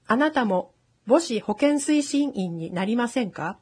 あなたも母子保健推進員になりませんか？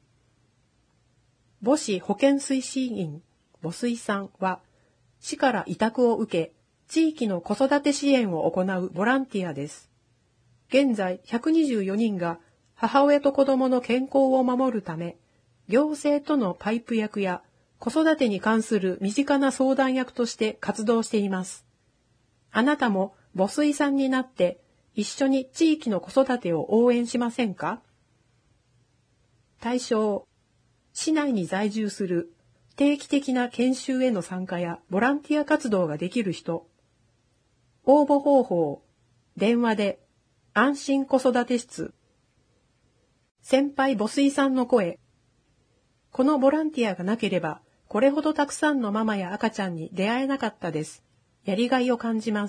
母子保健推進員、母推さんは、市から委託を受け、地域の子育て支援を行うボランティアです。現在124人が母親と子供の健康を守るため、行政とのパイプ役や子育てに関する身近な相談役として活動しています。あなたも母推さんになって一緒に地域の子育てを応援しませんか？対象、市内に在住する定期的な研修への参加やボランティア活動ができる人。応募方法、電話で安心子育て室。先輩母推さんの声。このボランティアがなければ、これほどたくさんのママや赤ちゃんに出会えなかったです。やりがいを感じます。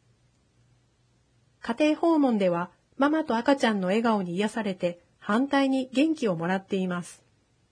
家庭訪問では、ママと赤ちゃんの笑顔に癒されて、反対に元気をもらっています。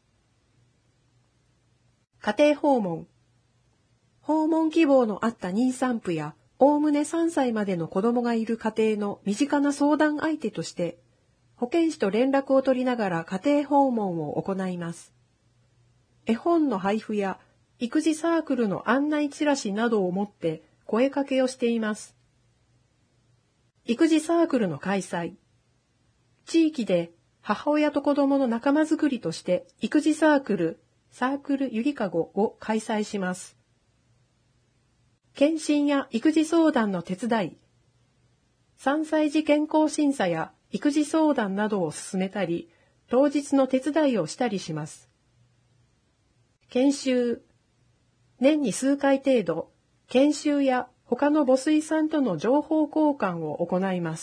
家庭訪問。訪問希望のあった妊産婦や、おおむね3歳までの子供がいる家庭の身近な相談相手として、保健師と連絡を取りながら家庭訪問を行います。絵本の配布や育児サークルの案内チラシなどを持って声かけをしています。育児サークルの開催。地域で母親と子供の仲間づくりとして育児サークルゆりかごを開催します。検診や育児相談の手伝い。3歳児健康審査や育児相談などを進めたり、当日の手伝いをしたりします。研修。年に数回程度、研修や他の母推さんとの情報交換を行います。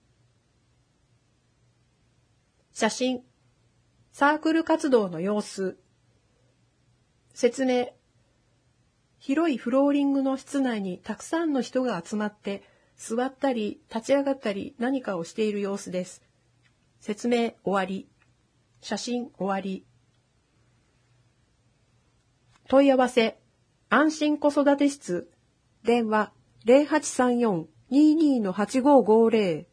写真。サークル活動の様子。説明。広いフローリングの室内にたくさんの人が集まって座ったり立ち上がったり何かをしている様子です。説明終わり。写真終わり。問い合わせ。安心子育て室。電話 0834-22-8550